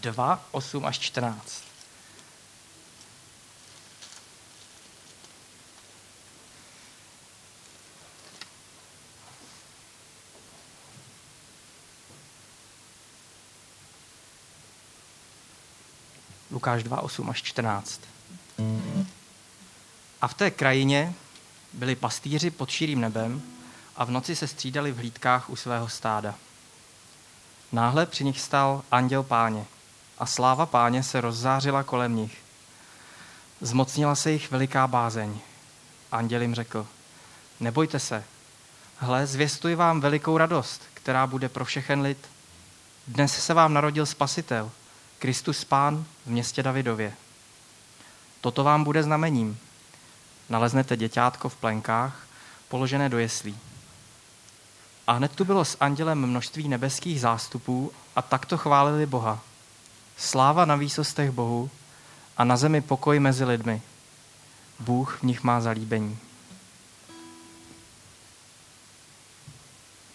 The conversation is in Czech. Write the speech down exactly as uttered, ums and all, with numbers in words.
dva, osm až čtrnáct. Lukáš dva, osm až čtrnáct. A v té krajině byli pastýři pod širým nebem a v noci se střídali v hlídkách u svého stáda. Náhle při nich stál anděl Páně a sláva Páně se rozzářila kolem nich. Zmocnila se jich veliká bázeň. Anděl jim řekl, nebojte se, hle, zvěstuji vám velikou radost, která bude pro všechen lid. Dnes se vám narodil Spasitel, Kristus Pán v městě Davidově. Toto vám bude znamením. Naleznete děťátko v plenkách, položené do jeslí. A hned tu bylo s andělem množství nebeských zástupů a takto chválili Boha. Sláva na výsostech Bohu a na zemi pokoj mezi lidmi. Bůh v nich má zalíbení.